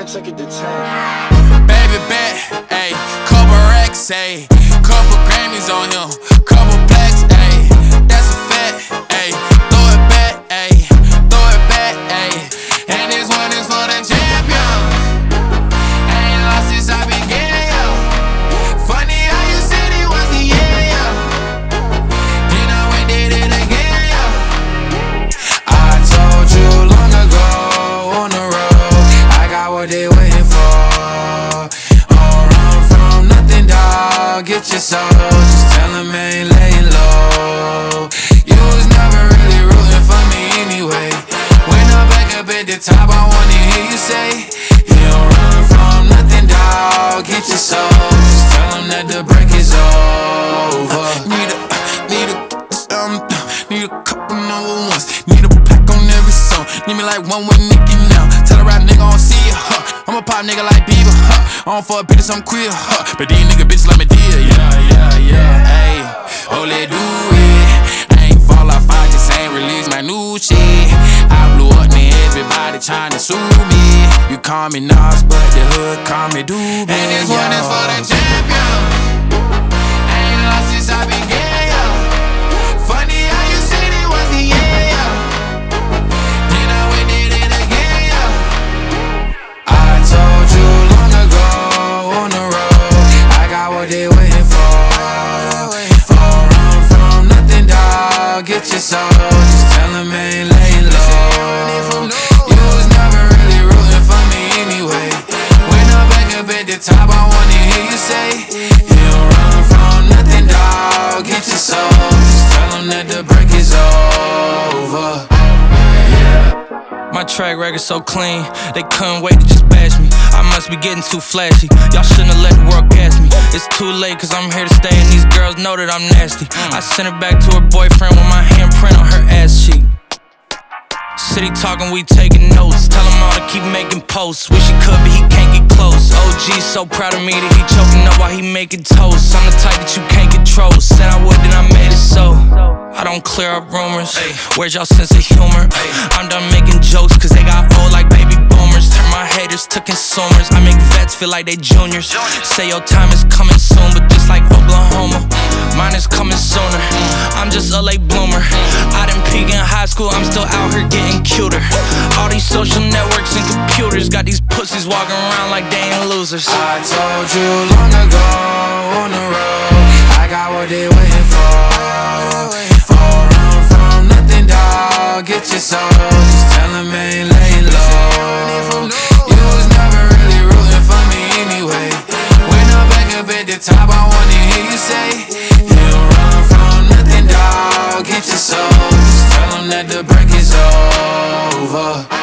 took it to 10. Baby bet, ayy, couple racks, ayy, couple Grammys on him, couple blacks, ayy, that's a fact, ayy, throw it back, ayy, throw it back, ayy, and this one is for the champion. I ain't lost since I began, yo. Funny how you said it was the year, yo. Then I went did it again, yo. I told you long ago on the road, I got what they waiting for. Get your soul, just tell him I ain't laying low. You was never really rooting for me anyway. When I'm back up at the top, I wanna hear you say, you don't run from nothing, dawg. Get your soul, just tell him that the break is over. Need a couple number ones. Need a pack on every song. Need me like one with Nicki now. Tell a rap nigga I don't see ya, huh. I'm a pop nigga like Bieber, huh. I don't fuck bitches, I'm queer, huh. But these nigga bitches like me dear, yeah. Ayy, oh let do it. I ain't fall off, I just ain't release my new shit. I blew up, man, everybody tryna sue me. You call me Nas, but the hood call me Doobie. And this one is for the champion. I ain't lost since I began, yo. Funny how you said it was the year, yo. Then I went did it again, yo. I told you long ago on the road, I got what they waiting for. Don't run from nothing, dawg. Get your soul, just tell him I ain't laying low. You was never really rooting for me anyway. When I'm back up at the top, I wanna hear you say, you don't run from nothing, dawg. Get your soul, just tell him that the break is over. My track record so clean, they couldn't wait to just bash me. I must be getting too flashy, y'all shouldn't have let the world gas me. It's too late cause I'm here to stay and these girls know that I'm nasty. I sent her back to her boyfriend with my handprint on her ass cheek. City talking, we taking notes. Tell him all to keep making posts. Wish he could, but he can't get close. OG so proud of me that he choking up while he making toast. I'm the type that you can't control. Said I would, then I made it so. I don't clear up rumors. Where's y'all sense of humor? I'm done making jokes cause they got old like baby boomers. Turn my haters to consumers. I make vets feel like they juniors. Say your time is coming soon, but just like Oklahoma, mine is coming sooner. I'm just a late bloomer. I didn't peak in high school, I'm still out here getting cuter. All these social networks and computers got these pussies walking around like they ain't losers. I told you long ago on the road, I got what they waiting for. Don't run from nothing, dawg. Get your soul, just tell him I ain't laying low. You was never really rooting for me anyway. When I'm back up at the top, I wanna hear you say, you don't run from nothing, dawg. Get your soul, just tell him that the break is over.